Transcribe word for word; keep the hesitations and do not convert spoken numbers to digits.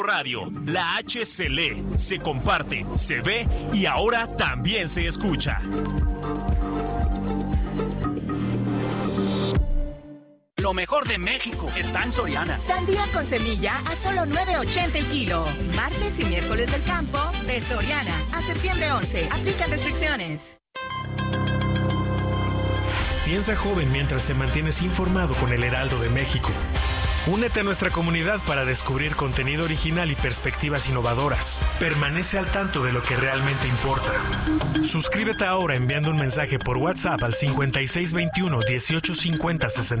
Radio, la H se lee, se comparte, se ve y ahora también se escucha. Lo mejor de México está en Soriana. Sandía con semilla a solo nueve ochenta el kilo. Martes y miércoles del campo de Soriana. A septiembre once. Aplican restricciones. Piensa joven mientras te mantienes informado con el Heraldo de México. Únete a nuestra comunidad para descubrir contenido original y perspectivas innovadoras. Permanece al tanto de lo que realmente importa. Suscríbete ahora enviando un mensaje por WhatsApp al cincuenta y seis veintiuno, dieciocho cincuenta, sesenta.